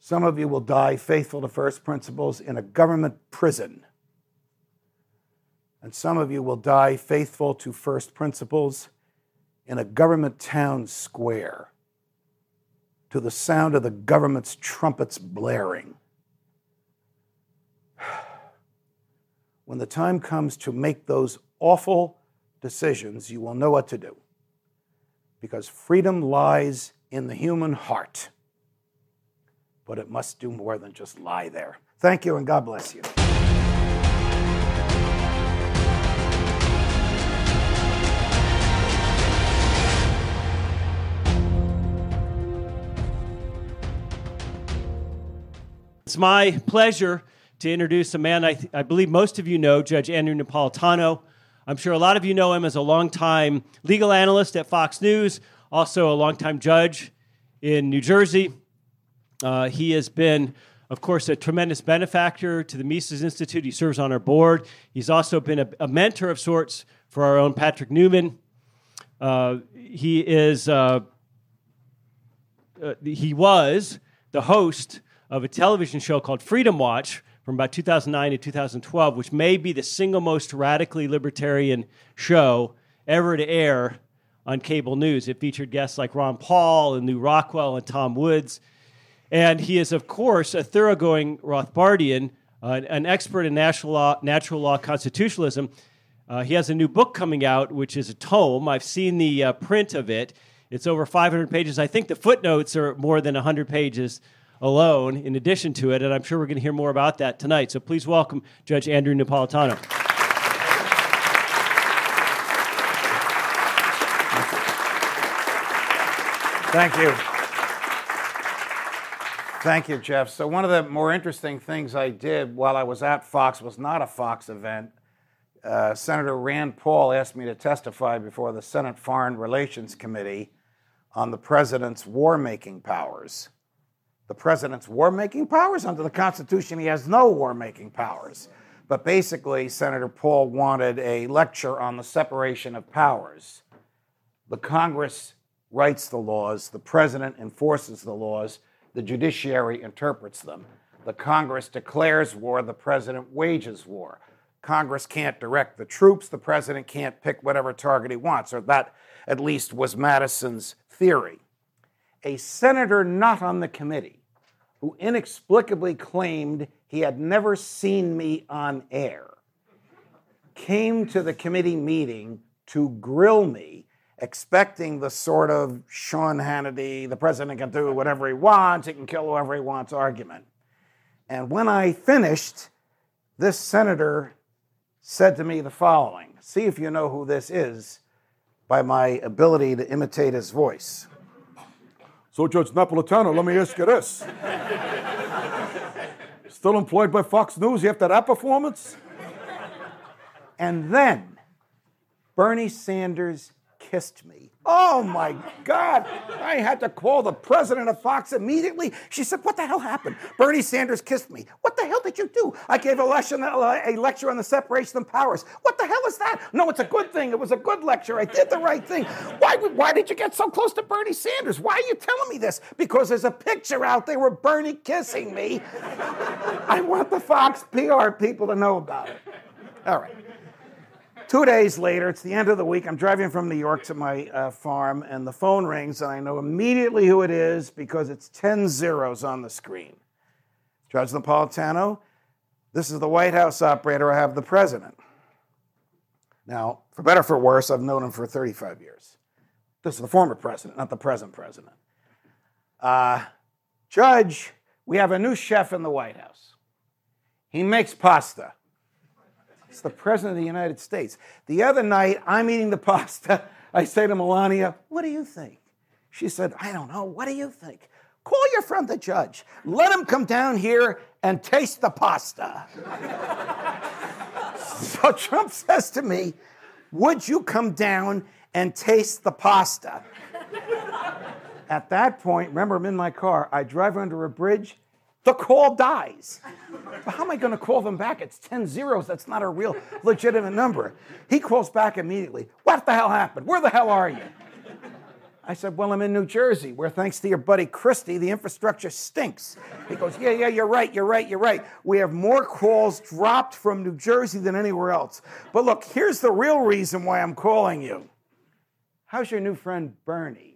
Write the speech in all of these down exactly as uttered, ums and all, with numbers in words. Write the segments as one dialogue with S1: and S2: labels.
S1: Some of you will die faithful to first principles in a government prison. And some of you will die faithful to first principles in a government town square, to the sound of the government's trumpets blaring. When the time comes to make those awful decisions, you will know what to do. Because freedom lies in the human heart. But it must do more than just lie there. Thank you, and God bless you.
S2: It's my pleasure to introduce a man I, th- I believe most of you know, Judge Andrew Napolitano. I'm sure a lot of you know him as a longtime legal analyst at Fox News, also a longtime judge in New Jersey. Uh, he has been, of course, a tremendous benefactor to the Mises Institute. He serves on our board. He's also been a, a mentor of sorts for our own Patrick Newman. Uh, he is, uh, uh, he was the host of a television show called Freedom Watch from about two thousand nine to two thousand twelve, which may be the single most radically libertarian show ever to air on cable news. It featured guests like Ron Paul and Lew Rockwell and Tom Woods. And he is, of course, a thoroughgoing Rothbardian, uh, an expert in natural law, natural law constitutionalism. Uh, he has a new book coming out, which is a tome. I've seen the uh, print of it. It's over five hundred pages. I think the footnotes are more than one hundred pages alone in addition to it, and I'm sure we're going to hear more about that tonight. So please welcome Judge Andrew Napolitano.
S1: Thank you. Thank you, Jeff. So one of the more interesting things I did while I was at Fox was not a Fox event. Uh, Senator Rand Paul asked me to testify before the Senate Foreign Relations Committee on the president's war-making powers. The president's war-making powers? Under the Constitution, he has no war-making powers. But basically, Senator Paul wanted a lecture on the separation of powers. The Congress writes the laws, the president enforces the laws, the judiciary interprets them. The Congress declares war, the president wages war. Congress can't direct the troops, the president can't pick whatever target he wants, or that at least was Madison's theory. A senator not on the committee, who inexplicably claimed he had never seen me on air, came to the committee meeting to grill me, expecting the sort of Sean Hannity, the president can do whatever he wants, he can kill whoever he wants argument. And when I finished, this senator said to me the following. See if you know who this is by my ability to imitate his voice. So, Judge Napolitano, let me ask you this. Still employed by Fox News after that performance? And then Bernie Sanders kissed me. Oh, my God. I had to call the president of Fox immediately. She said, what the hell happened? Bernie Sanders kissed me. What the hell did you do? I gave a lecture, a lecture on the separation of powers. What the hell is that? No, it's a good thing. It was a good lecture. I did the right thing. Why, why did you get so close to Bernie Sanders? Why are you telling me this? Because there's a picture out there with Bernie kissing me. I want the Fox P R people to know about it. All right. Two days later, it's the end of the week, I'm driving from New York to my uh, farm, and the phone rings, and I know immediately who it is because it's ten zeros on the screen. Judge Napolitano, this is the White House operator. I have the president. Now, for better or for worse, I've known him for thirty-five years. This is the former president, not the present president. Uh, Judge, we have a new chef in the White House. He makes pasta. It's the President of the United States. The other night, I'm eating the pasta. I say to Melania, what do you think? She said, I don't know. What do you think? Call your friend the judge. Let him come down here and taste the pasta. So Trump says to me, would you come down and taste the pasta? At that point, remember, I'm in my car. I drive under a bridge. The call dies. But how am I going to call them back? It's ten zeros. That's not a real legitimate number. He calls back immediately. What the hell happened? Where the hell are you? I said, well, I'm in New Jersey, where thanks to your buddy Christie, the infrastructure stinks. He goes, yeah, yeah, you're right, you're right, you're right. We have more calls dropped from New Jersey than anywhere else. But look, here's the real reason why I'm calling you. How's your new friend Bernie?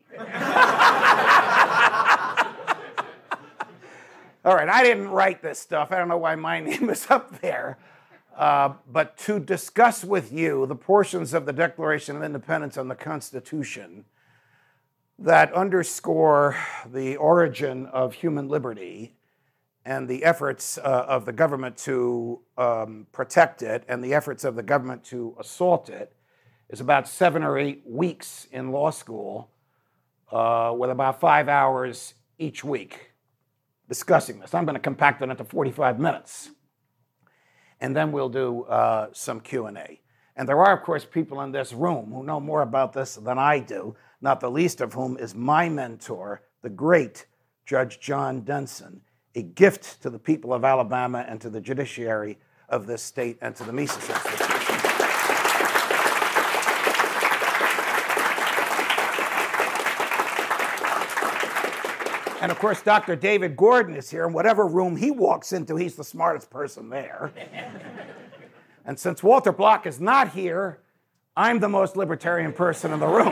S1: All right, I didn't write this stuff. I don't know why my name is up there. Uh, but to discuss with you the portions of the Declaration of Independence and the Constitution that underscore the origin of human liberty and the efforts uh, of the government to um, protect it and the efforts of the government to assault it is about seven or eight weeks in law school uh, with about five hours each week discussing this. I'm going to compact it into forty-five minutes. And then we'll do uh, some Q and A. And there are, of course, people in this room who know more about this than I do, not the least of whom is my mentor, the great Judge John Denson, a gift to the people of Alabama and to the judiciary of this state and to the Mises Institution. And of course, Doctor David Gordon is here, and whatever room he walks into, he's the smartest person there. And since Walter Block is not here, I'm the most libertarian person in the room.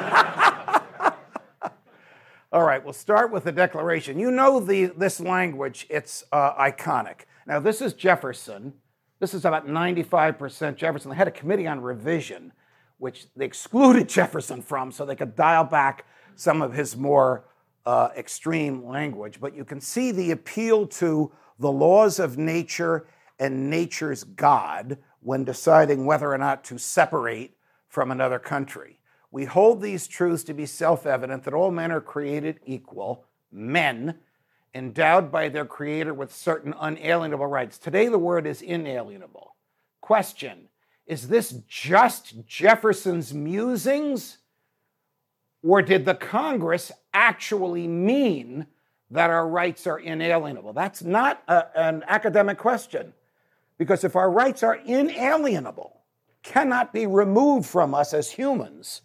S1: All right, we'll start with the Declaration. You know the, this language, it's uh, iconic. Now, this is Jefferson. This is about ninety-five percent Jefferson. They had a committee on revision, which they excluded Jefferson from so they could dial back some of his more uh, extreme language. But you can see the appeal to the laws of nature and nature's God when deciding whether or not to separate from another country. We hold these truths to be self-evident that all men are created equal, men, endowed by their Creator with certain unalienable rights. Today the word is inalienable. Question, is this just Jefferson's musings? Or did the Congress actually mean that our rights are inalienable? That's not a, an academic question. Because if our rights are inalienable, cannot be removed from us as humans,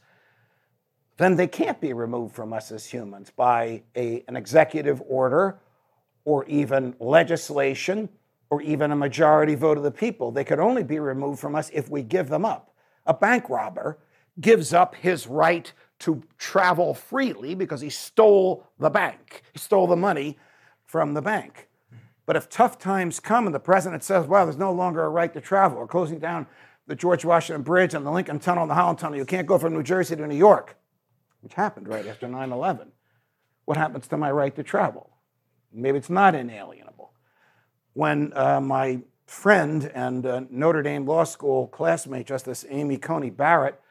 S1: then they can't be removed from us as humans by a, an executive order or even legislation or even a majority vote of the people. They could only be removed from us if we give them up. A bank robber gives up his right to travel freely because he stole the bank. He stole the money from the bank. But if tough times come and the president says, well, there's no longer a right to travel, or closing down the George Washington Bridge and the Lincoln Tunnel and the Holland Tunnel, you can't go from New Jersey to New York, which happened right after nine eleven. What happens to my right to travel? Maybe it's not inalienable. When uh, my friend and uh, Notre Dame Law School classmate, Justice Amy Coney Barrett,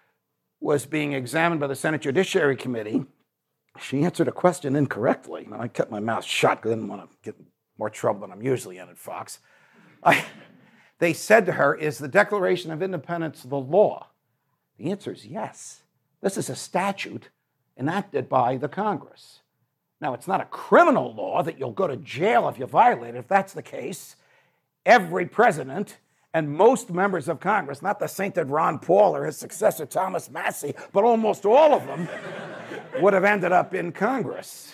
S1: was being examined by the Senate Judiciary Committee, she answered a question incorrectly. And I kept my mouth shut because I didn't want to get more trouble than I'm usually in at Fox. I, they said to her, is the Declaration of Independence the law? The answer is yes. This is a statute enacted by the Congress. Now, it's not a criminal law that you'll go to jail if you violate it. If that's the case, every president and most members of Congress, not the sainted Ron Paul or his successor Thomas Massie, but almost all of them, would have ended up in Congress.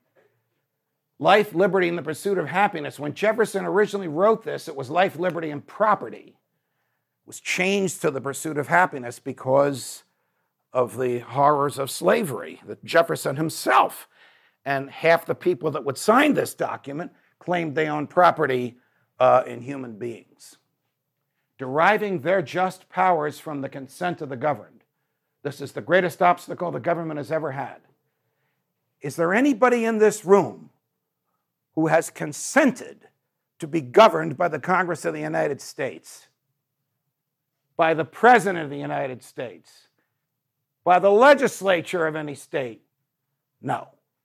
S1: Life, liberty, and the pursuit of happiness. When Jefferson originally wrote this, it was life, liberty, and property. It was changed to the pursuit of happiness because of the horrors of slavery that Jefferson himself and half the people that would sign this document claimed they owned property uh, in human beings. Deriving their just powers from the consent of the governed. This is the greatest obstacle the government has ever had. Is there anybody in this room who has consented to be governed by the Congress of the United States, by the President of the United States, by the legislature of any state? No.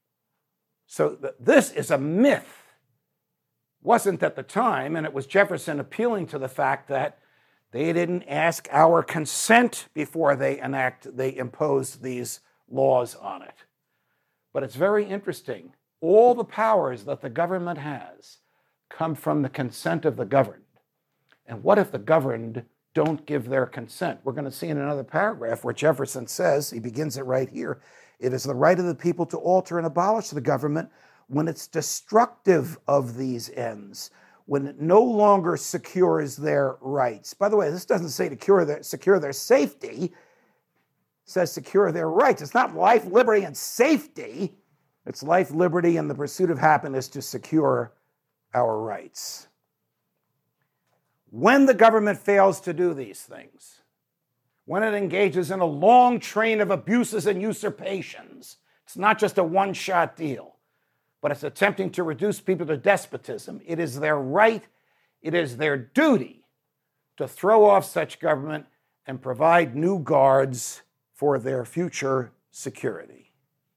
S1: So th- this is a myth. Wasn't at the time, and it was Jefferson appealing to the fact that they didn't ask our consent before they enact, they imposed these laws on it. But it's very interesting. All the powers that the government has come from the consent of the governed. And what if the governed don't give their consent? We're going to see in another paragraph where Jefferson says, he begins it right here, It is the right of the people to alter and abolish the government when it's destructive of these ends, when it no longer secures their rights. By the way, this doesn't say to secure their, secure their safety. It says secure their rights. It's not life, liberty, and safety. It's life, liberty, and the pursuit of happiness to secure our rights. When the government fails to do these things, when it engages in a long train of abuses and usurpations, it's not just a one-shot deal, but it's attempting to reduce people to despotism. It is their right, it is their duty to throw off such government and provide new guards for their future security.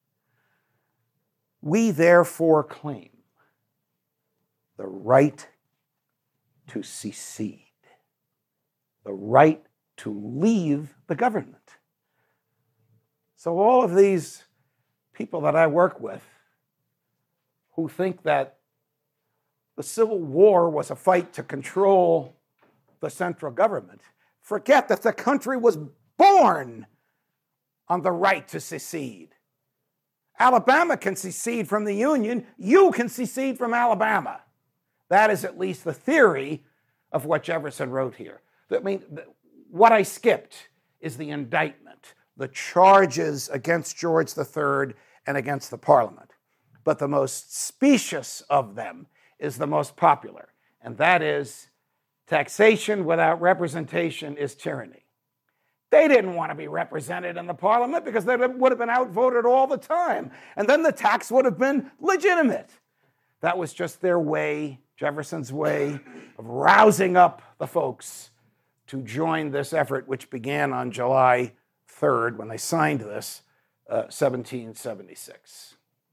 S1: We therefore claim the right to secede, the right to leave the government. So all of these people that I work with who think that the Civil War was a fight to control the central government forget that the country was born on the right to secede. Alabama can secede from the Union. You can secede from Alabama. That is at least the theory of what Jefferson wrote here. I mean, what I skipped is the indictment, the charges against George the Third and against the Parliament. But the most specious of them is the most popular, and that is taxation without representation is tyranny. They didn't want to be represented in the Parliament because they would have been outvoted all the time, and then the tax would have been legitimate. That was just their way, Jefferson's way, of rousing up the folks to join this effort, which began on July third when they signed this, uh, seventeen seventy-six.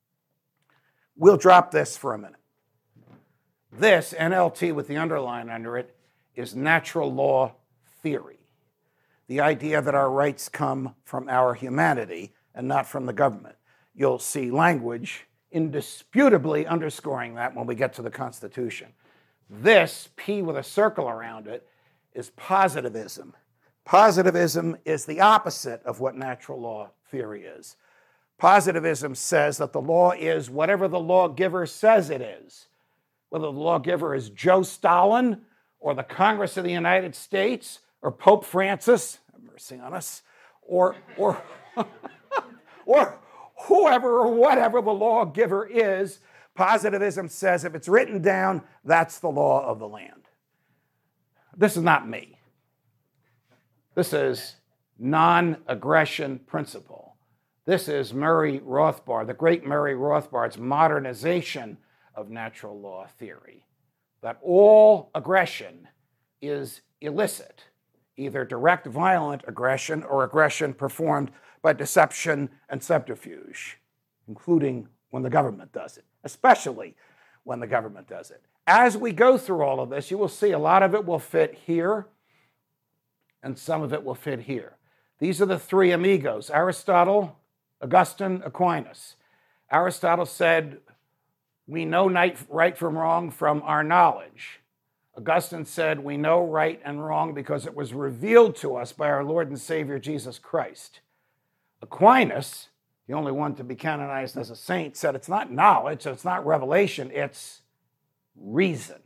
S1: We'll drop this for a minute. This, N L T with the underline under it, is natural law theory. The idea that our rights come from our humanity and not from the government. You'll see language indisputably underscoring that when we get to the Constitution. This, P with a circle around it, is positivism. Positivism is the opposite of what natural law theory is. Positivism says that the law is whatever the lawgiver says it is. Whether the lawgiver is Joe Stalin or the Congress of the United States or Pope Francis, have mercy on us, or, or, or whoever or whatever the lawgiver is, positivism says if it's written down, that's the law of the land. This is not me. This is non-aggression principle. This is Murray Rothbard, the great Murray Rothbard's modernization of natural law theory, that all aggression is illicit, either direct violent aggression or aggression performed by deception and subterfuge, including when the government does it, especially when the government does it. As we go through all of this, you will see a lot of it will fit here, and some of it will fit here. These are the three amigos, Aristotle, Augustine, Aquinas. Aristotle said, we know right from wrong from our knowledge. Augustine said, we know right and wrong because it was revealed to us by our Lord and Savior Jesus Christ. Aquinas, the only one to be canonized as a saint, said it's not knowledge, it's not revelation, it's reason.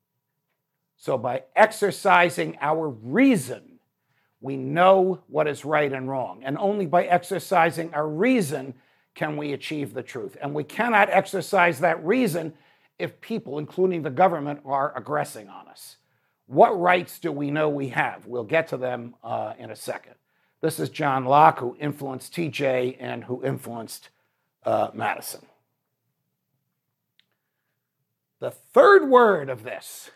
S1: So by exercising our reason, we know what is right and wrong. And only by exercising our reason can we achieve the truth. And we cannot exercise that reason if people, including the government, are aggressing on us. What rights do we know we have? We'll get to them uh, in a second. This is John Locke, who influenced T J and who influenced uh, Madison. The third word of this,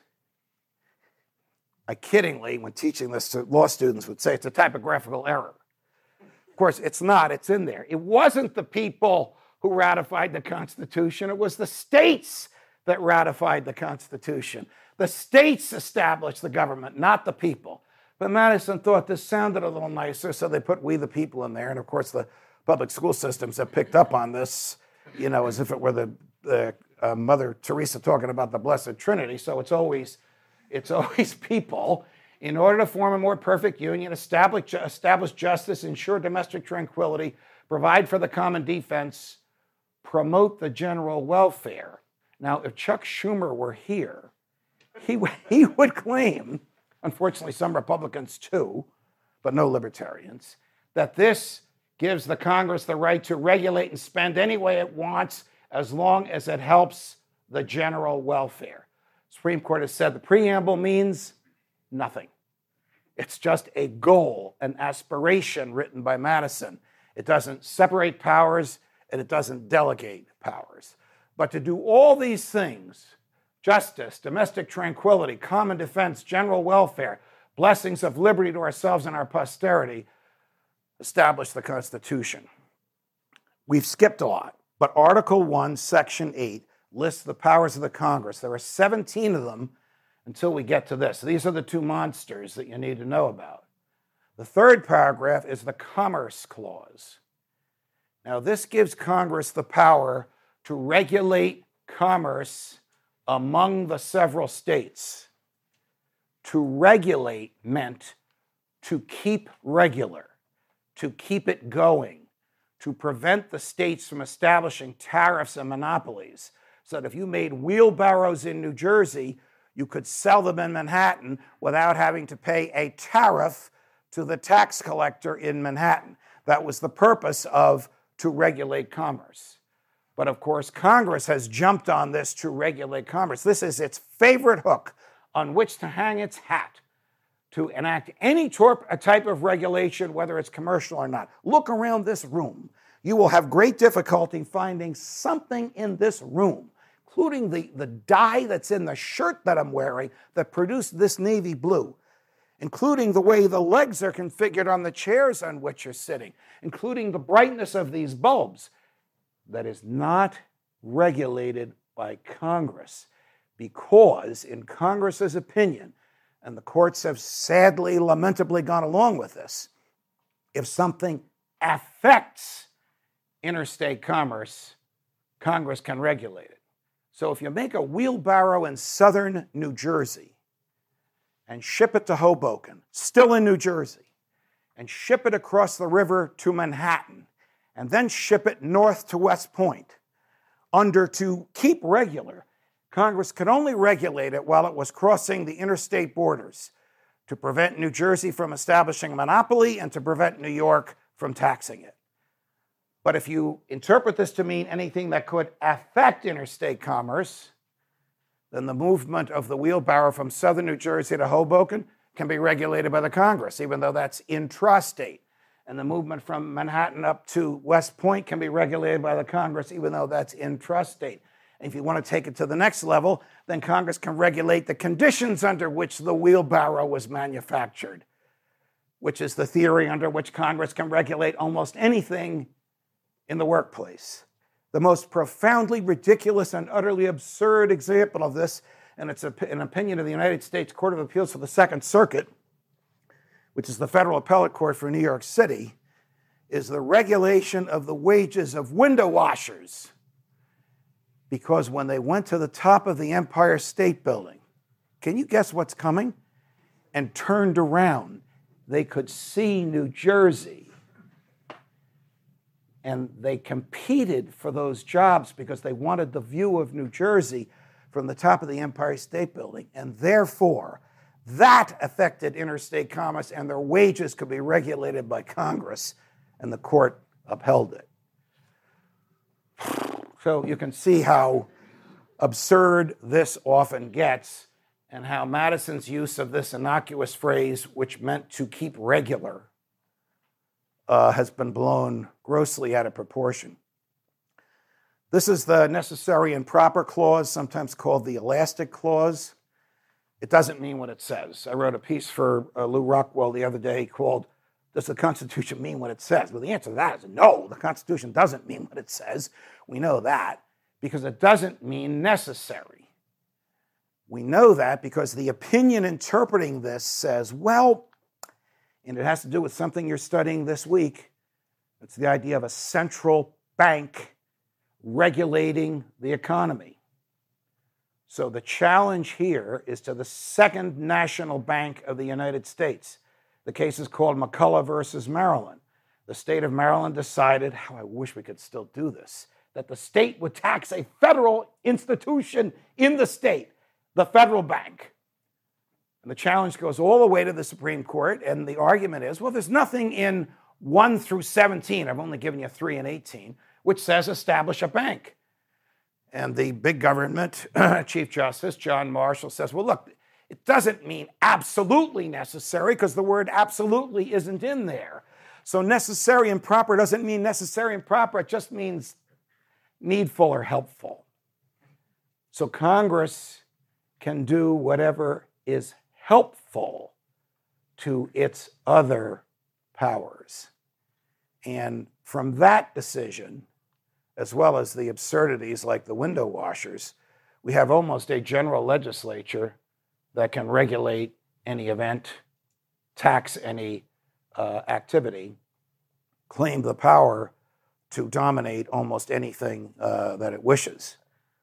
S1: I kiddingly, when teaching this to law students, would say it's a typographical error. Of course, it's not. It's in there. It wasn't the people who ratified the Constitution. It was the states that ratified the Constitution. The states established the government, not the people. But Madison thought this sounded a little nicer, so they put we the people in there. And of course, the public school systems have picked up on this, you know, as if it were the, the uh, Mother Teresa talking about the Blessed Trinity. So it's always, it's always people. In order to form a more perfect union, establish, establish justice, ensure domestic tranquility, provide for the common defense, promote the general welfare. Now, if Chuck Schumer were here, he, he would claim, unfortunately some Republicans too, but no libertarians, that this gives the Congress the right to regulate and spend any way it wants as long as it helps the general welfare. Supreme Court has said the preamble means nothing. It's just a goal, an aspiration written by Madison. It doesn't separate powers and it doesn't delegate powers. But to do all these things, justice, domestic tranquility, common defense, general welfare, blessings of liberty to ourselves and our posterity, establish the Constitution. We've skipped a lot, but Article one, Section eight lists the powers of the Congress. There are seventeen of them until we get to this. These are the two monsters that you need to know about. The third paragraph is the Commerce Clause. Now, this gives Congress the power to regulate commerce among the several states. To regulate meant to keep regular, to keep it going, to prevent the states from establishing tariffs and monopolies, so that if you made wheelbarrows in New Jersey, you could sell them in Manhattan without having to pay a tariff to the tax collector in Manhattan. That was the purpose of to regulate commerce. But of course, Congress has jumped on this to regulate commerce. This is its favorite hook on which to hang its hat, to enact any type of regulation, whether it's commercial or not. Look around this room. You will have great difficulty finding something in this room, including the, the dye that's in the shirt that I'm wearing that produced this navy blue, including the way the legs are configured on the chairs on which you're sitting, including the brightness of these bulbs, that is not regulated by Congress. Because, in Congress's opinion, and the courts have sadly, lamentably gone along with this, if something affects interstate commerce, Congress can regulate it. So if you make a wheelbarrow in southern New Jersey and ship it to Hoboken, still in New Jersey, and ship it across the river to Manhattan, and then ship it north to West Point, under to keep regular, Congress could only regulate it while it was crossing the interstate borders to prevent New Jersey from establishing a monopoly and to prevent New York from taxing it. But if you interpret this to mean anything that could affect interstate commerce, then the movement of the wheelbarrow from southern New Jersey to Hoboken can be regulated by the Congress, even though that's intrastate. And the movement from Manhattan up to West Point can be regulated by the Congress, even though that's intrastate. And if you want to take it to the next level, then Congress can regulate the conditions under which the wheelbarrow was manufactured, which is the theory under which Congress can regulate almost anything in the workplace. The most profoundly ridiculous and utterly absurd example of this, and it's an opinion of the United States Court of Appeals for the Second Circuit, which is the federal appellate court for New York City, is the regulation of the wages of window washers. Because when they went to the top of the Empire State Building, can you guess what's coming? And turned around, they could see New Jersey. And they competed for those jobs because they wanted the view of New Jersey from the top of the Empire State Building. And therefore, that affected interstate commerce, and their wages could be regulated by Congress, and the court upheld it. So you can see how absurd this often gets, and how Madison's use of this innocuous phrase, which meant to keep regular, uh, has been blown grossly out of proportion. This is the necessary and proper clause, sometimes called the elastic clause. It doesn't mean what it says. I wrote a piece for uh, Lou Rockwell the other day called, "Does the Constitution mean what it says?" Well, the answer to that is no, the Constitution doesn't mean what it says. We know that because it doesn't mean necessary. We know that because the opinion interpreting this says, well, and it has to do with something you're studying this week. It's the idea of a central bank regulating the economy. So the challenge here is to the Second National Bank of the United States. The case is called McCulloch versus Maryland. the state of Maryland decided, how I wish we could still do this, that the state would tax a federal institution in the state, the federal bank. And the challenge goes all the way to the Supreme Court, and the argument is, well, there's nothing in one through seventeen, I've only given you three and eighteen, which says establish a bank. And the big government, Chief Justice John Marshall, says, well, look, it doesn't mean absolutely necessary because the word absolutely isn't in there. So necessary and proper doesn't mean necessary and proper. It just means needful or helpful. So Congress can do whatever is helpful to its other powers. And from that decision, as well as the absurdities like the window washers, we have almost a general legislature that can regulate any event, tax any uh, activity, claim the power to dominate almost anything uh, that it wishes.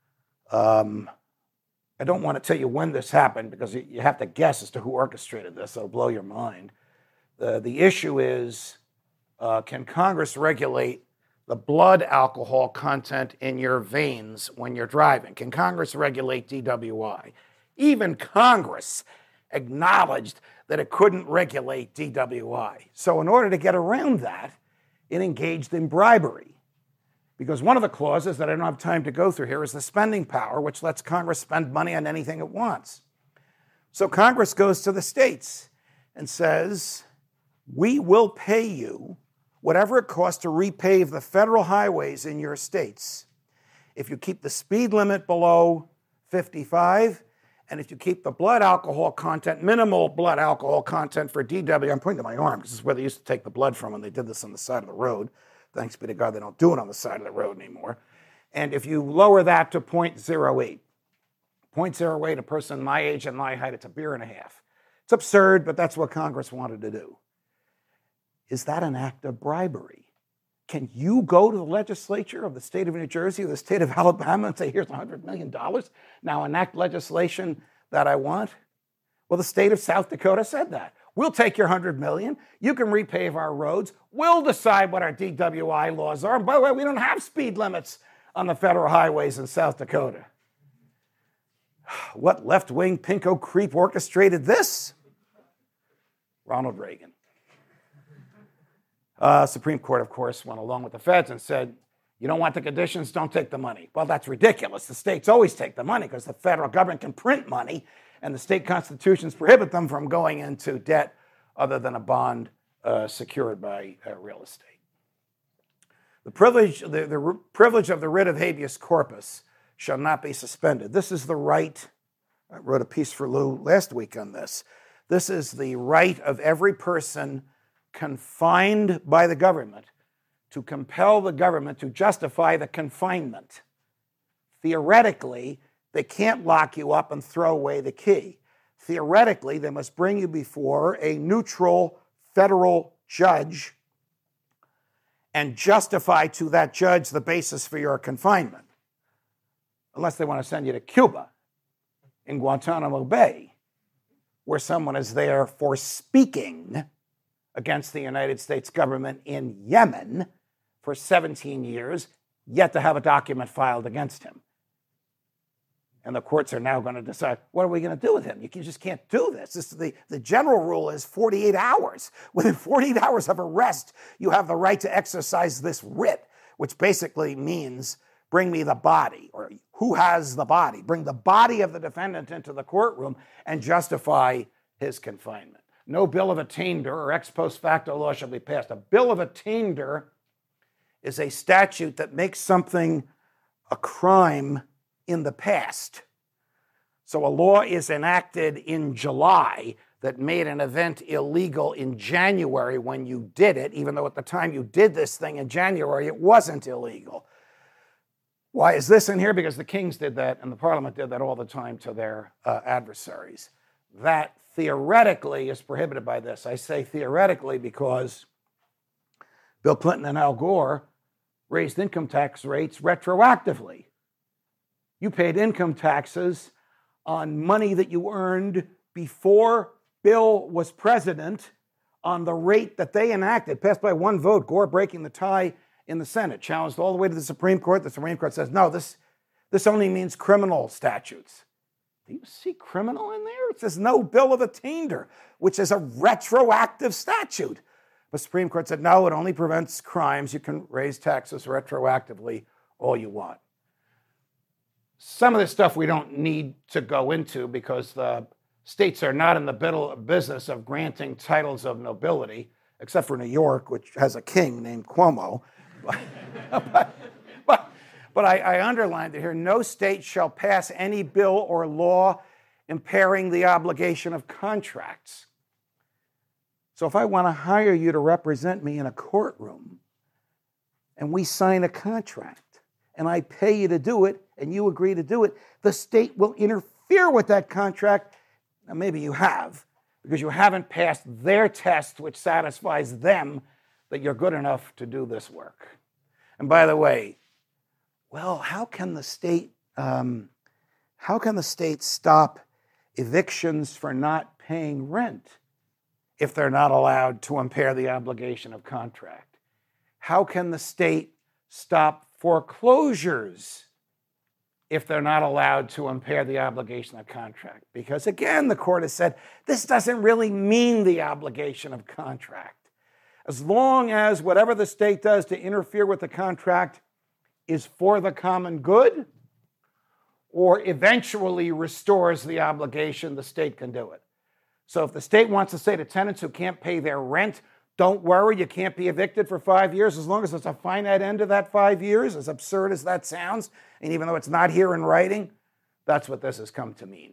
S1: Um, I don't want to tell you when this happened because you have to guess as to who orchestrated this. It'll blow your mind. The, the issue is, uh, can Congress regulate the blood alcohol content in your veins when you're driving? Can Congress regulate D W I? Even Congress acknowledged that it couldn't regulate D W I. So in order to get around that, it engaged in bribery. Because one of the clauses that I don't have time to go through here is the spending power, which lets Congress spend money on anything it wants. So Congress goes to the states and says, we will pay you whatever it costs to repave the federal highways in your states if you keep the speed limit below fifty-five, and if you keep the blood alcohol content, minimal blood alcohol content for D W I, I'm pointing to my arm because this is where they used to take the blood from when they did this on the side of the road. Thanks be to God they don't do it on the side of the road anymore. And if you lower that to zero point zero eight, zero point zero eight, a person my age and my height, it's a beer and a half. It's absurd, but that's what Congress wanted to do. Is that an act of bribery? Can you go to the legislature of the state of New Jersey or the state of Alabama and say, here's one hundred million dollars, now enact legislation that I want? Well, the state of South Dakota said that. We'll take your one hundred million dollars. You can repave our roads. We'll decide what our D W I laws are. And by the way, we don't have speed limits on the federal highways in South Dakota. What left-wing pinko creep orchestrated this? Ronald Reagan. Uh, Supreme Court, of course, went along with the feds and said, you don't want the conditions, don't take the money. Well, that's ridiculous. The states always take the money because the federal government can print money and the state constitutions prohibit them from going into debt other than a bond uh, secured by uh, real estate. The privilege, the, the privilege of the writ of habeas corpus shall not be suspended. This is the right, I wrote a piece for Lou last week on this. This is the right of every person confined by the government to compel the government to justify the confinement. Theoretically, they can't lock you up and throw away the key. Theoretically, they must bring you before a neutral federal judge and justify to that judge the basis for your confinement. Unless they want to send you to Cuba, in Guantanamo Bay, where someone is there for speaking against the United States government in Yemen for seventeen years, yet to have a document filed against him. And the courts are now going to decide, what are we going to do with him? You can, just can't do this. this is the, the general rule is forty-eight hours. Within forty-eight hours of arrest, you have the right to exercise this writ, which basically means bring me the body, or who has the body? Bring the body of the defendant into the courtroom and justify his confinement. No bill of attainder or ex post facto law shall be passed. A bill of attainder is a statute that makes something a crime in the past. So a law is enacted in July that made an event illegal in January when you did it, even though at the time you did this thing in January, it wasn't illegal. Why is this in here? Because the kings did that and the parliament did that all the time to their uh, adversaries. That theoretically is prohibited by this. I say theoretically because Bill Clinton and Al Gore raised income tax rates retroactively. You paid income taxes on money that you earned before Bill was president on the rate that they enacted, passed by one vote, Gore breaking the tie in the Senate, challenged all the way to the Supreme Court. The Supreme Court says, no, this, this only means criminal statutes. Do you see criminal in there? It says no bill of attainder, which is a retroactive statute. The Supreme Court said, no, it only prevents crimes. You can raise taxes retroactively all you want. Some of this stuff we don't need to go into because the states are not in the business of granting titles of nobility, except for New York, which has a king named Cuomo. But, but, but, but I, I underlined it here. No state shall pass any bill or law impairing the obligation of contracts. So if I want to hire you to represent me in a courtroom, and we sign a contract, and I pay you to do it, and you agree to do it, the state will interfere with that contract. Now, maybe you have, because you haven't passed their test, which satisfies them that you're good enough to do this work. And by the way, well, how can the state, um, how can the state stop evictions for not paying rent if they're not allowed to impair the obligation of contract? How can the state stop foreclosures if they're not allowed to impair the obligation of contract? Because again, the court has said, this doesn't really mean the obligation of contract. As long as whatever the state does to interfere with the contract is for the common good or eventually restores the obligation, the state can do it. So if the state wants to say to tenants who can't pay their rent, don't worry, you can't be evicted for five years, as long as there's a finite end to that five years, as absurd as that sounds, and even though it's not here in writing, that's what this has come to mean.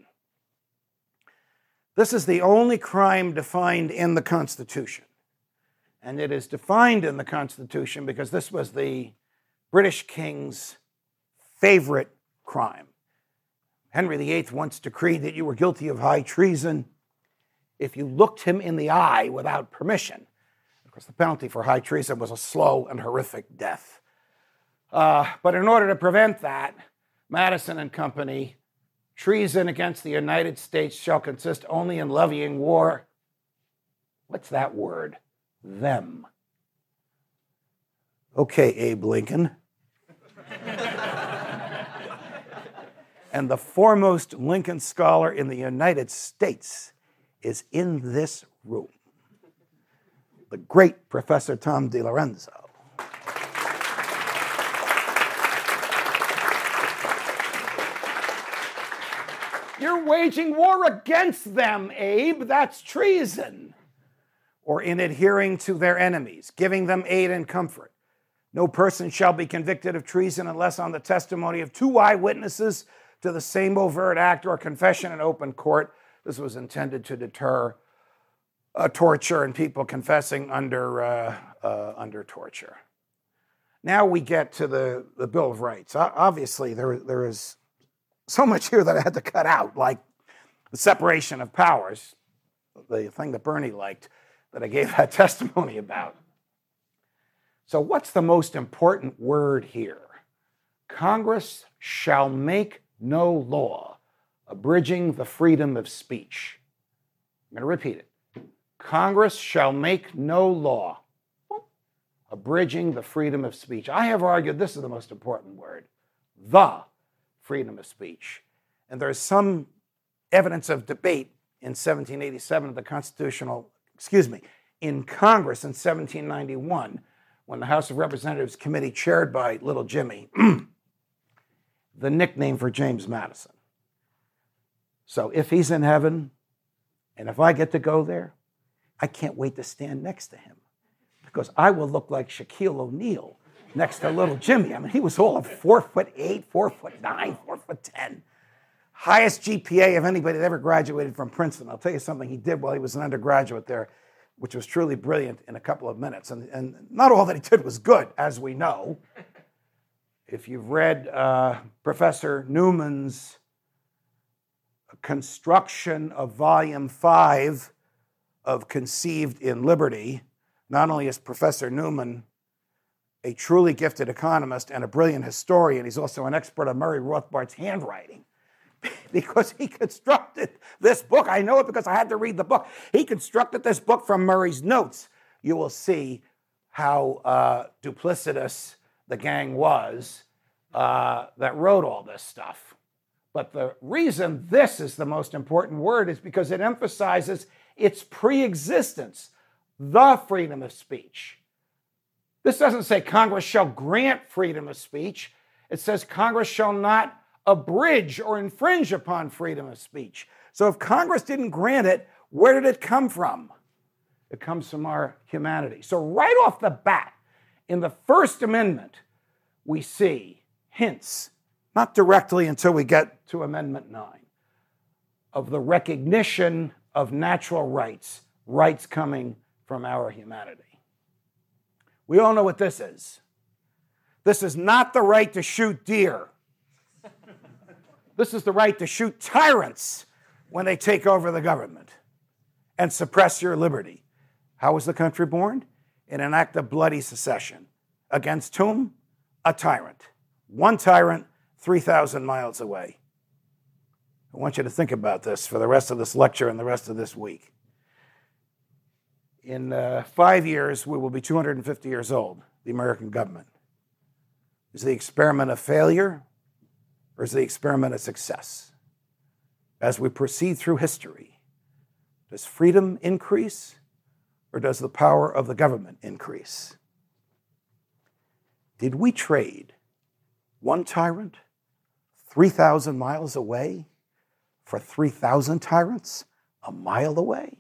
S1: This is the only crime defined in the Constitution. And it is defined in the Constitution because this was the British king's favorite crime. Henry the Eighth once decreed that you were guilty of high treason if you looked him in the eye without permission. Of course, the penalty for high treason was a slow and horrific death. Uh, but in order to prevent that, Madison and Company, treason against the United States shall consist only in levying war. What's that word? Them. Okay, Abe Lincoln. And the foremost Lincoln scholar in the United States is in this room, the great Professor Tom DiLorenzo. You're waging war against them, Abe. That's treason. Or in adhering to their enemies, giving them aid and comfort. No person shall be convicted of treason unless on the testimony of two eyewitnesses to the same overt act or confession in open court. This was intended to deter uh, torture and people confessing under, uh, uh, under torture. Now we get to the, the Bill of Rights. Obviously, there, there is so much here that I had to cut out, like the separation of powers, the thing that Bernie liked, that I gave that testimony about. So what's the most important word here? Congress shall make no law abridging the freedom of speech. I'm going to repeat it. Congress shall make no law abridging the freedom of speech. I have argued this is the most important word, the freedom of speech. And there's some evidence of debate in seventeen eighty-seven of the constitutional, excuse me, in Congress in seventeen ninety-one, when the House of Representatives committee chaired by Little Jimmy, the nickname for James Madison. So if he's in heaven, and if I get to go there, I can't wait to stand next to him, because I will look like Shaquille O'Neal next to Little Jimmy. I mean, he was all of four foot eight, four foot nine, four foot ten. Highest G P A of anybody that ever graduated from Princeton. I'll tell you something he did while he was an undergraduate there, which was truly brilliant in a couple of minutes. And, and not all that he did was good, as we know. If you've read uh, Professor Newman's construction of volume five of Conceived in Liberty, not only is Professor Newman a truly gifted economist and a brilliant historian, he's also an expert on Murray Rothbard's handwriting. because he constructed this book. I know it because I had to read the book. He constructed this book from Murray's notes. You will see how uh, duplicitous the gang was uh, that wrote all this stuff. But the reason this is the most important word is because it emphasizes its pre-existence, the freedom of speech. This doesn't say Congress shall grant freedom of speech. It says Congress shall not abridge or infringe upon freedom of speech. So if Congress didn't grant it, where did it come from? It comes from our humanity. So right off the bat, in the First Amendment, we see hints, not directly until we get to Amendment nine, of the recognition of natural rights, rights coming from our humanity. We all know what this is. This is not the right to shoot deer. This is the right to shoot tyrants when they take over the government and suppress your liberty. How was the country born? In an act of bloody secession. Against whom? A tyrant. One tyrant, three thousand miles away. I want you to think about this for the rest of this lecture and the rest of this week. In uh, five years, we will be two hundred fifty years old, the American government. Is the experiment a failure, or is the experiment a success? As we proceed through history, does freedom increase, or does the power of the government increase? Did we trade one tyrant three thousand miles away for three thousand tyrants a mile away?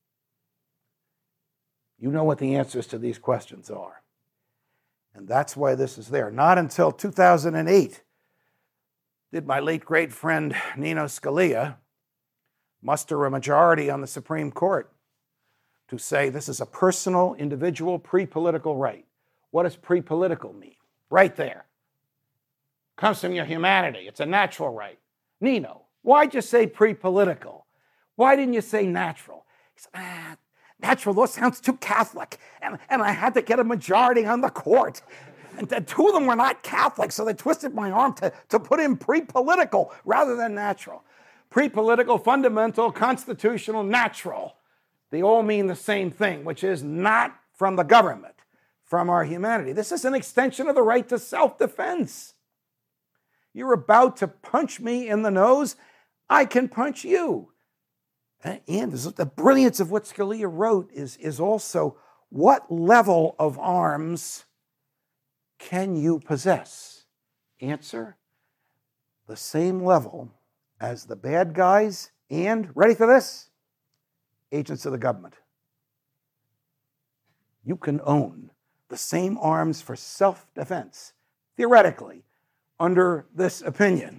S1: You know what the answers to these questions are. And that's why this is there. Not until two thousand eight did my late great friend Nino Scalia muster a majority on the Supreme Court to say this is a personal, individual, pre-political right. What does pre-political mean? Right there. Comes from your humanity. It's a natural right. Nino, why'd you say pre-political? Why didn't you say natural? He said, ah, natural law sounds too Catholic, and, and I had to get a majority on the court. And the two of them were not Catholic, so they twisted my arm to, to put in pre-political rather than natural. Pre-political, fundamental, constitutional, natural. They all mean the same thing, which is not from the government, from our humanity. This is an extension of the right to self-defense. You're about to punch me in the nose, I can punch you. And the brilliance of what Scalia wrote is, is also what level of arms can you possess? Answer, the same level as the bad guys and, ready for this, agents of the government. You can own the same arms for self-defense, theoretically, under this opinion,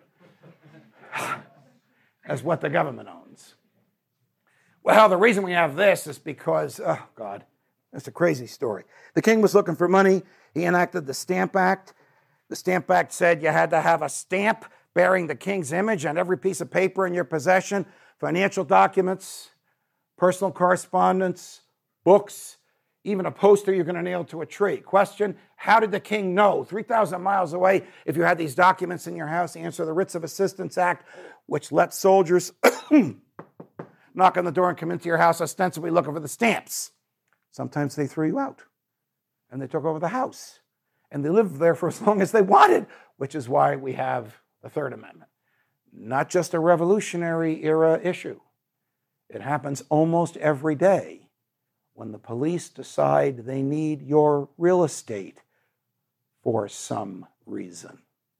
S1: as what the government owns. Well, the reason we have this is because, oh, God, that's a crazy story. The king was looking for money. He enacted the Stamp Act. The Stamp Act said you had to have a stamp bearing the king's image on every piece of paper in your possession, financial documents, personal correspondence, books, even a poster you're going to nail to a tree. Question, how did the king know three thousand miles away if you had these documents in your house? Answer, the Writs of Assistance Act, which lets soldiers knock on the door and come into your house ostensibly looking for the stamps. Sometimes they threw you out, and they took over the house, and they lived there for as long as they wanted, which is why we have the Third Amendment. Not just a Revolutionary era issue. It happens almost every day when the police decide they need your real estate for some reason.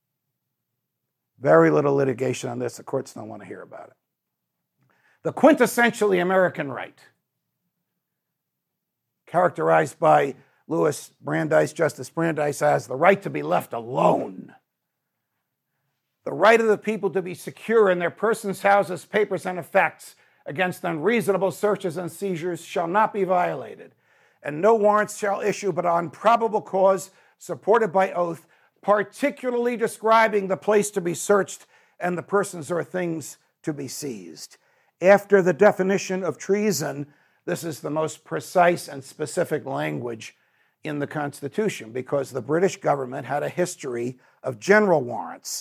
S1: Very little litigation on this. The courts don't want to hear about it. The quintessentially American right, characterized by Louis Brandeis, Justice Brandeis, as the right to be left alone. The right of the people to be secure in their persons, houses, papers, and effects against unreasonable searches and seizures shall not be violated, and no warrants shall issue but on probable cause, supported by oath, particularly describing the place to be searched and the persons or things to be seized. After the definition of treason, this is the most precise and specific language in the Constitution, because the British government had a history of general warrants.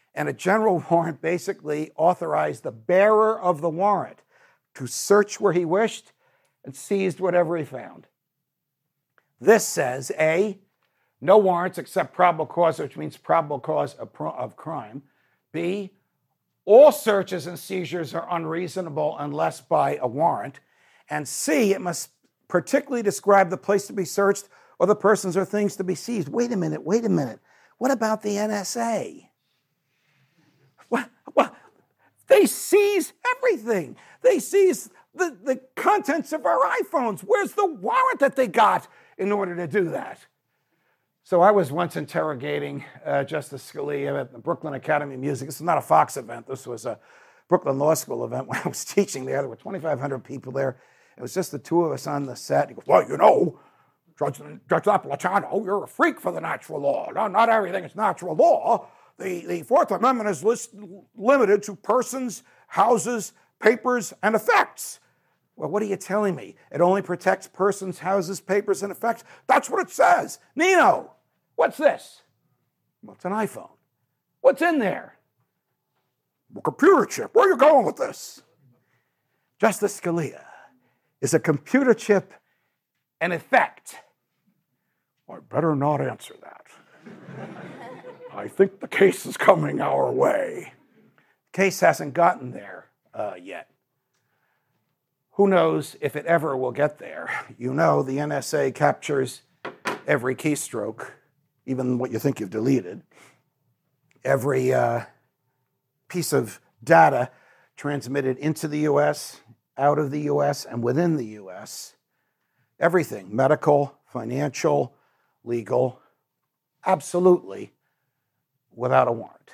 S1: And a general warrant basically authorized the bearer of the warrant to search where he wished and seized whatever he found. This says, A, no warrants except probable cause, which means probable cause of, of crime. B, all searches and seizures are unreasonable unless by a warrant. And C, it must particularly describe the place to be searched or the persons or things to be seized. Wait a minute, wait a minute. What about the N S A? What, what? They seize everything. They seize the, the contents of our iPhones. Where's the warrant that they got in order to do that? So I was once interrogating uh, Justice Scalia at the Brooklyn Academy of Music. This is not a Fox event. This was a Brooklyn Law School event when I was teaching there. There were twenty-five hundred people there. It was just the two of us on the set. He goes, well, you know, Judge, Judge Napolitano, you're a freak for the natural law. No, not everything is natural law. The, the Fourth Amendment is list, limited to persons, houses, papers, and effects. Well, what are you telling me? It only protects persons, houses, papers, and effects? That's what it says. Nino, what's this? Well, it's an iPhone. What's in there? A computer chip. Where are you going with this? Justice Scalia, is a computer chip an effect? I better not answer that. I think the case is coming our way. The case hasn't gotten there uh, yet. Who knows if it ever will get there? You know the N S A captures every keystroke, even what you think you've deleted. Every uh, piece of data transmitted into the U S, out of the U S, and within the U S. Everything, medical, financial, legal, absolutely without a warrant.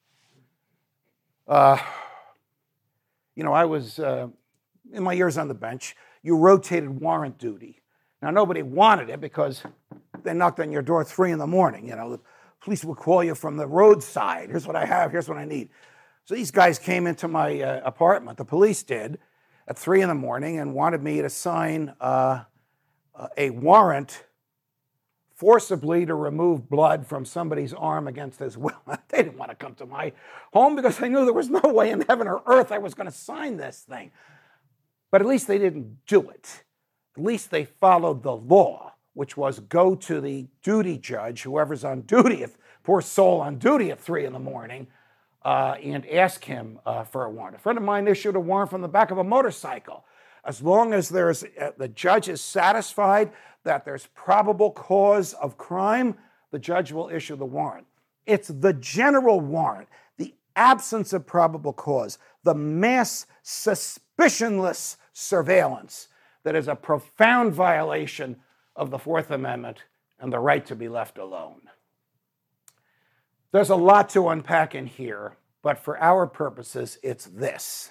S1: Uh, you know, I was, uh, in my years on the bench, you rotated warrant duty. Now, nobody wanted it because they knocked on your door at three in the morning. You know, the police would call you from the roadside. Here's what I have, here's what I need. So these guys came into my uh, apartment, the police did, at three in the morning and wanted me to sign uh, uh, a warrant forcibly to remove blood from somebody's arm against his will. They didn't want to come to my home because they knew there was no way in heaven or earth I was going to sign this thing. But at least they didn't do it. At least they followed the law, which was go to the duty judge, whoever's on duty, at, poor soul on duty at three in the morning, uh, and ask him uh, for a warrant. A friend of mine issued a warrant from the back of a motorcycle. As long as there's uh, the judge is satisfied that there's probable cause of crime, the judge will issue the warrant. It's the general warrant, the absence of probable cause, the mass suspicionless surveillance that is a profound violation of the Fourth Amendment and the right to be left alone. There's a lot to unpack in here, but for our purposes, it's this.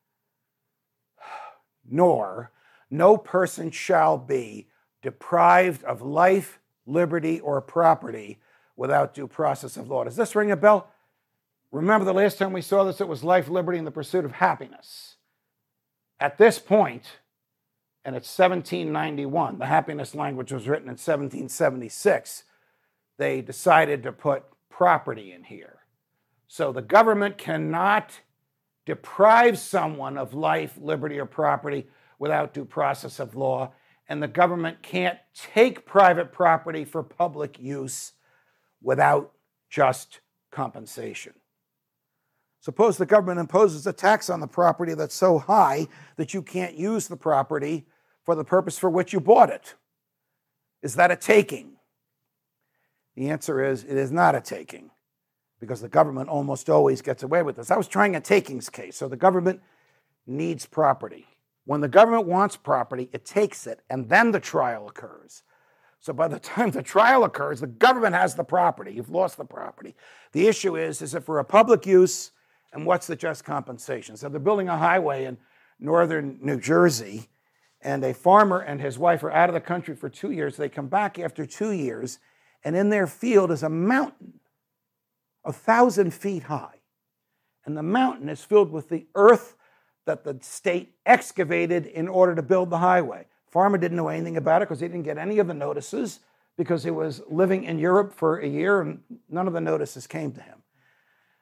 S1: Nor, no person shall be deprived of life, liberty, or property without due process of law. Does this ring a bell? Remember the last time we saw this, it was life, liberty, and the pursuit of happiness. At this point, and it's seventeen ninety-one, the happiness language was written in seventeen seventy-six, they decided to put property in here. So the government cannot deprive someone of life, liberty, or property without due process of law, and the government can't take private property for public use without just compensation. Suppose the government imposes a tax on the property that's so high that you can't use the property for the purpose for which you bought it. Is that a taking? The answer is it is not a taking, because the government almost always gets away with this. I was trying a takings case, so the government needs property. When the government wants property, it takes it, and then the trial occurs. So by the time the trial occurs, the government has the property. You've lost the property. The issue is, is it for a public use, and what's the just compensation? So they're building a highway in northern New Jersey, and a farmer and his wife are out of the country for two years. They come back after two years, and in their field is a mountain a thousand feet high. And the mountain is filled with the earth that the state excavated in order to build the highway. Farmer didn't know anything about it because he didn't get any of the notices, because he was living in Europe for a year and none of the notices came to him.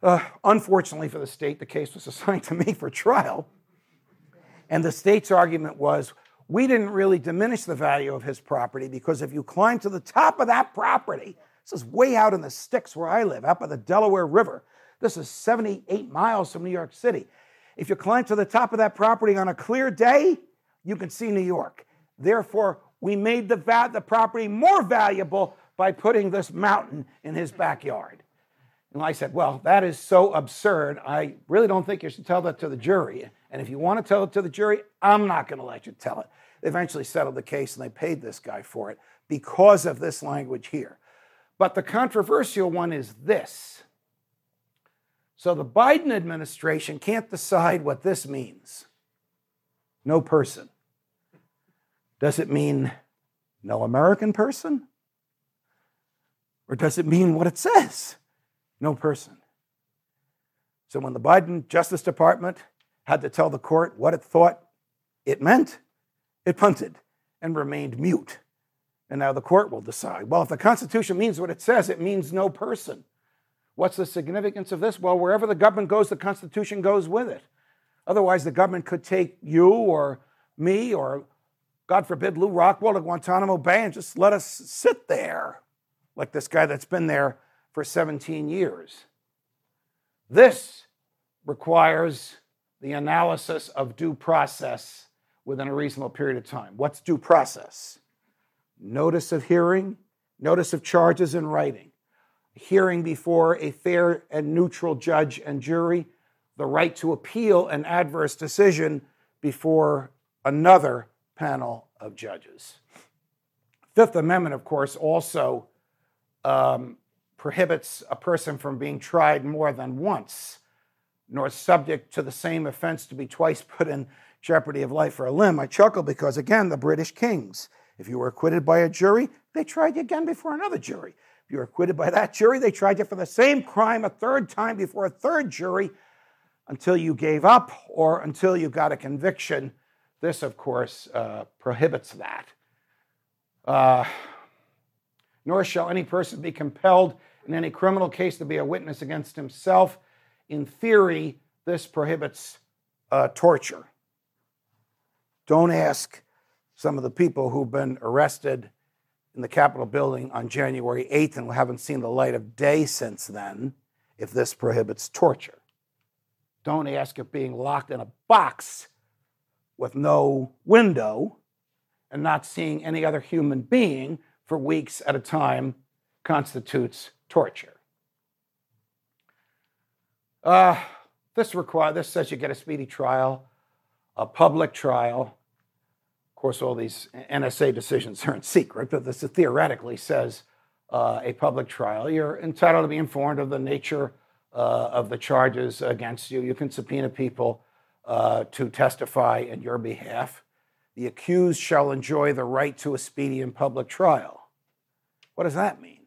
S1: Uh, unfortunately for the state, the case was assigned to me for trial. And the state's argument was, we didn't really diminish the value of his property because if you climb to the top of that property, this is way out in the sticks where I live, up by the Delaware River. This is seventy-eight miles from New York City. If you climb to the top of that property on a clear day, you can see New York. Therefore, we made the, va- the property more valuable by putting this mountain in his backyard. And I said, well, that is so absurd. I really don't think you should tell that to the jury. And if you want to tell it to the jury, I'm not going to let you tell it. They eventually settled the case and they paid this guy for it because of this language here. But the controversial one is this. So the Biden administration can't decide what this means. No person. Does it mean no American person? Or does it mean what it says? No person. So when the Biden Justice Department had to tell the court what it thought it meant, it punted and remained mute. And now the court will decide. Well, if the Constitution means what it says, it means no person. What's the significance of this? Well, wherever the government goes, the Constitution goes with it. Otherwise, the government could take you or me or, God forbid, Lou Rockwell to Guantanamo Bay and just let us sit there like this guy that's been there for seventeen years. This requires the analysis of due process within a reasonable period of time. What's due process? Notice of hearing, notice of charges in writing, hearing before a fair and neutral judge and jury, the right to appeal an adverse decision before another panel of judges. Fifth Amendment, of course, also um, prohibits a person from being tried more than once, nor subject to the same offense to be twice put in jeopardy of life or a limb. I chuckle because, again, the British kings, if you were acquitted by a jury, they tried you again before another jury. If you were acquitted by that jury, they tried you for the same crime a third time before a third jury until you gave up or until you got a conviction. This, of course, uh, prohibits that. Uh, nor shall any person be compelled in any criminal case to be a witness against himself. In theory, this prohibits uh, torture. Don't ask some of the people who've been arrested in the Capitol building on January eighth and haven't seen the light of day since then if this prohibits torture. Don't ask if being locked in a box with no window and not seeing any other human being for weeks at a time constitutes torture. Uh, this require, this says you get a speedy trial, a public trial. Of course, all these N S A decisions are in secret, but this theoretically says uh, a public trial. You're entitled to be informed of the nature uh, of the charges against you. You can subpoena people uh, to testify in your behalf. The accused shall enjoy the right to a speedy and public trial. What does that mean?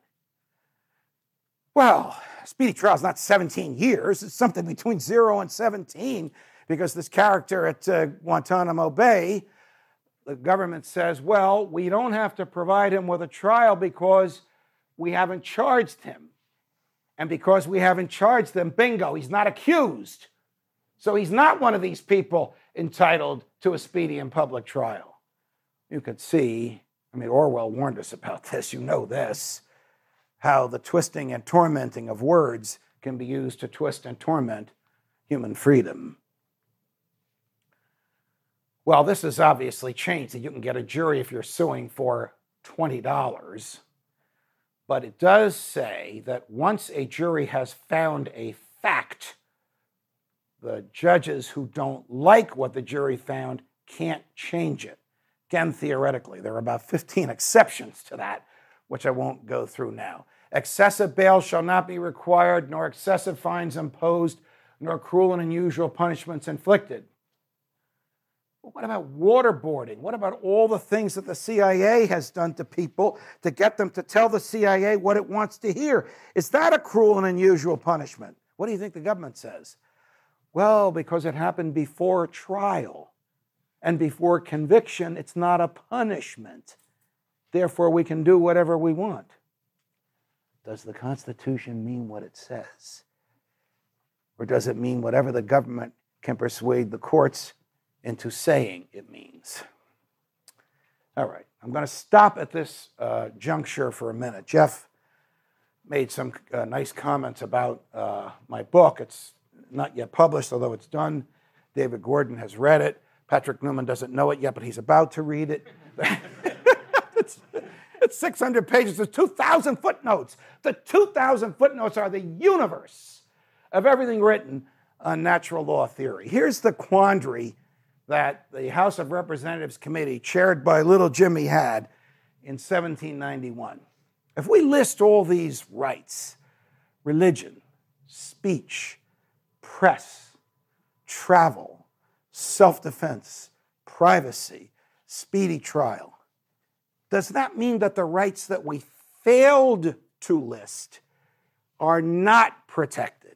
S1: Well, speedy trial is not seventeen years. It's something between zero and seventeen because this character at uh, Guantanamo Bay, the government says, well, we don't have to provide him with a trial because we haven't charged him. And because we haven't charged him, bingo, he's not accused. So he's not one of these people entitled to a speedy and public trial. You could see, I mean, Orwell warned us about this, you know this, how the twisting and tormenting of words can be used to twist and torment human freedom. Well, this has obviously changed, that you can get a jury if you're suing for twenty dollars. But it does say that once a jury has found a fact, the judges who don't like what the jury found can't change it. Again, theoretically, there are about fifteen exceptions to that, which I won't go through now. Excessive bail shall not be required, nor excessive fines imposed, nor cruel and unusual punishments inflicted. But what about waterboarding? What about all the things that the C I A has done to people to get them to tell the C I A what it wants to hear? Is that a cruel and unusual punishment? What do you think the government says? Well, because it happened before trial and before conviction, it's not a punishment. Therefore, we can do whatever we want. Does the Constitution mean what it says? Or does it mean whatever the government can persuade the courts into saying it means? All right, I'm going to stop at this uh, juncture for a minute. Jeff made some uh, nice comments about uh, my book. It's not yet published, although it's done. David Gordon has read it. Patrick Newman doesn't know it yet, but he's about to read it. it's, it's six hundred pages. There's two thousand footnotes. The two thousand footnotes are the universe of everything written on natural law theory. Here's the quandary that the House of Representatives Committee, chaired by little Jimmy, had in seventeen ninety-one. If we list all these rights, religion, speech, press, travel, self-defense, privacy, speedy trial, does that mean that the rights that we failed to list are not protected?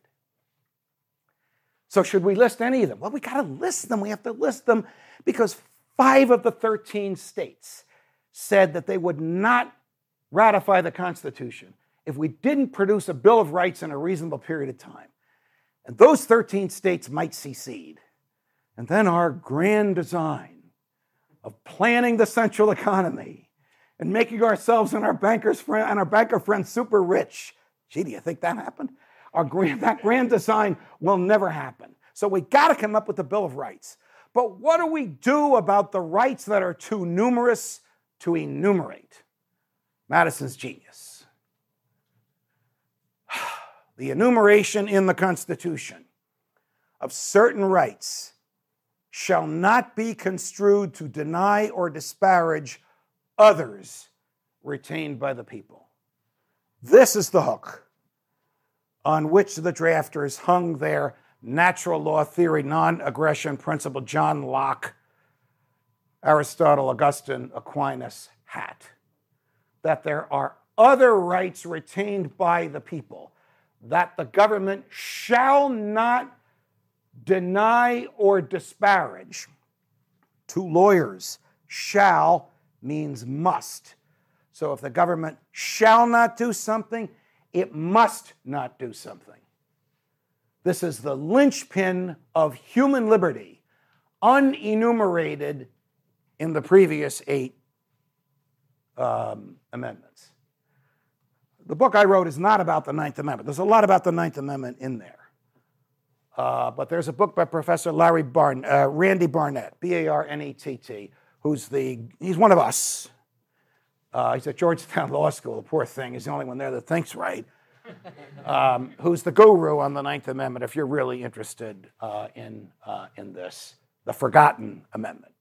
S1: So should we list any of them? Well, we got to list them. We have to list them because five of the thirteen states said that they would not ratify the Constitution if we didn't produce a Bill of Rights in a reasonable period of time. And those thirteen states might secede. And then our grand design of planning the central economy and making ourselves and our bankers friend, and our banker friends super rich. Gee, do you think that happened? Our grand, that grand design will never happen. So we got to come up with the Bill of Rights. But what do we do about the rights that are too numerous to enumerate? Madison's genius. The enumeration in the Constitution of certain rights shall not be construed to deny or disparage others retained by the people. This is the hook on which the drafters hung their natural law theory, non-aggression principle, John Locke, Aristotle, Augustine, Aquinas hat. That there are other rights retained by the people that the government shall not deny or disparage. To lawyers, shall means must. So if the government shall not do something, it must not do something. This is the linchpin of human liberty, unenumerated in the previous eight um, amendments. The book I wrote is not about the Ninth Amendment. There's a lot about the Ninth Amendment in there. Uh, but there's a book by Professor Larry Barn, uh, Randy Barnett, B A R N E T T, who's the, he's one of us. Uh, he's at Georgetown Law School, the poor thing. He's the only one there that thinks right. Um, who's the guru on the Ninth Amendment, if you're really interested uh, in, uh, in this, the Forgotten Amendment.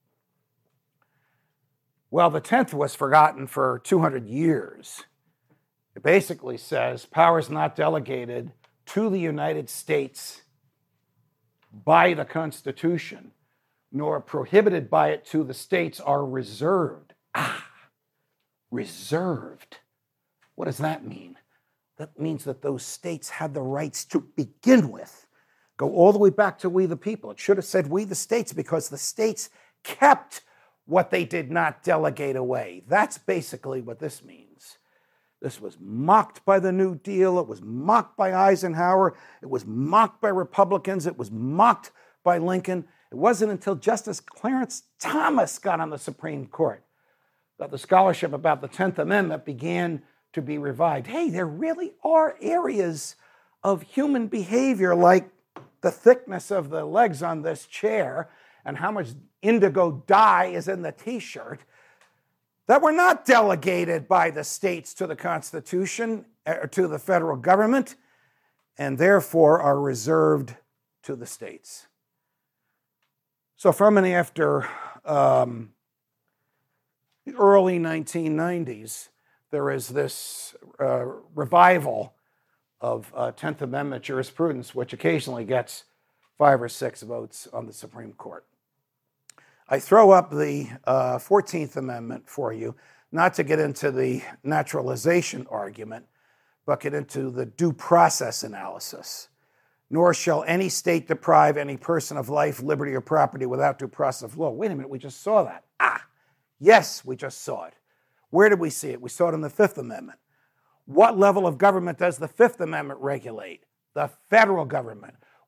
S1: Well, the tenth was forgotten for two hundred years. It basically says powers not delegated to the United States by the Constitution, nor prohibited by it to the states, are reserved. Ah, reserved. What does that mean? That means that those states had the rights to begin with. Go all the way back to we the people. It should have said we the states because the states kept what they did not delegate away. That's basically what this means. This was mocked by the New Deal. It was mocked by Eisenhower. It was mocked by Republicans. It was mocked by Lincoln. It wasn't until Justice Clarence Thomas got on the Supreme Court that the scholarship about the tenth Amendment began to be revived. Hey, there really are areas of human behavior, like the thickness of the legs on this chair and how much indigo dye is in the t-shirt, that were not delegated by the states to the Constitution or to the federal government, and therefore are reserved to the states. So from and after um, the early nineteen nineties, there is this uh, revival of uh, tenth Amendment jurisprudence, which occasionally gets five or six votes on the Supreme Court. I throw up the uh, fourteenth Amendment for you, not to get into the naturalization argument, but get into the due process analysis. Nor shall any state deprive any person of life, liberty, or property without due process of law. Wait a minute, we just saw that. Ah, yes, we just saw it. Where did we see it? We saw it in the Fifth Amendment. What level of government does the Fifth Amendment regulate? The federal government.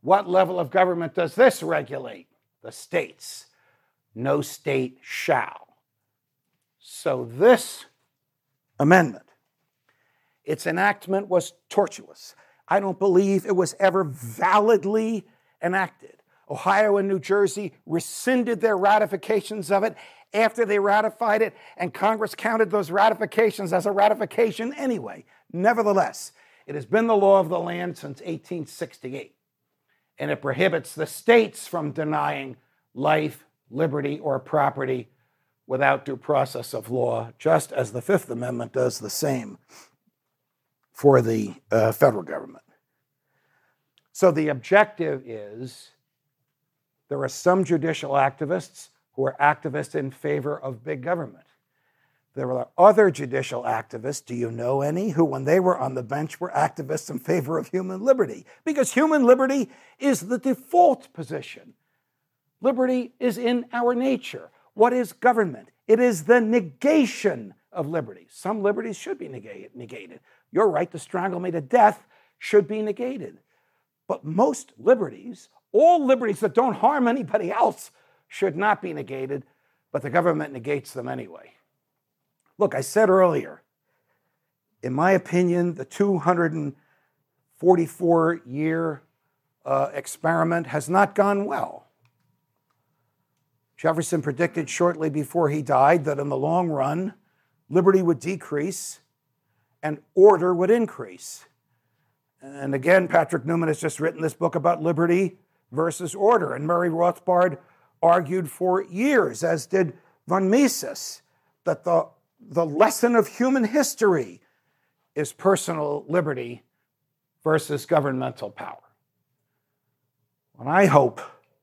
S1: What level of government does this regulate? The states. No state shall. So this amendment, its enactment was tortuous. I don't believe it was ever validly enacted. Ohio and New Jersey rescinded their ratifications of it after they ratified it, and Congress counted those ratifications as a ratification anyway. Nevertheless, it has been the law of the land since eighteen sixty-eight, and it prohibits the states from denying life, liberty, or property without due process of law, just as the Fifth Amendment does the same for the uh, federal government. So the objective is, there are some judicial activists who are activists in favor of big government. There are other judicial activists, do you know any, who when they were on the bench were activists in favor of human liberty, because human liberty is the default position. Liberty is in our nature. What is government? It is the negation of liberty. Some liberties should be negated. Your right to strangle me to death should be negated. But most liberties, all liberties that don't harm anybody else, should not be negated, but the government negates them anyway. Look, I said earlier, in my opinion, the two hundred forty-four year uh, experiment has not gone well. Jefferson predicted shortly before he died that in the long run, liberty would decrease and order would increase. And again, Patrick Newman has just written this book about liberty versus order, and Murray Rothbard argued for years, as did von Mises, that the, the lesson of human history is personal liberty versus governmental power. And I hope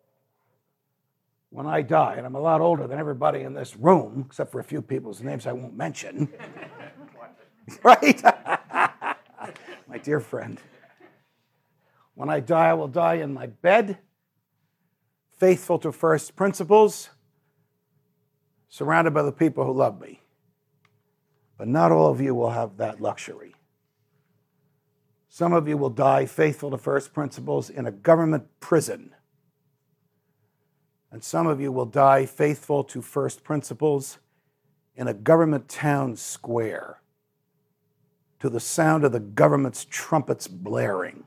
S1: when I die, and I'm a lot older than everybody in this room, except for a few people's names I won't mention, right? My dear friend, when I die, I will die in my bed, faithful to first principles, surrounded by the people who love me. But not all of you will have that luxury. Some of you will die faithful to first principles in a government prison. And some of you will die faithful to first principles in a government town square, to the sound of the government's trumpets blaring.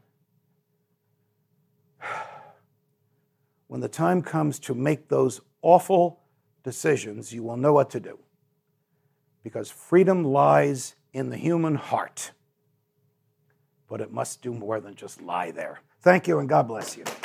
S1: When the time comes to make those awful decisions, you will know what to do. Because freedom lies in the human heart. But it must do more than just lie there. Thank you, and God bless you.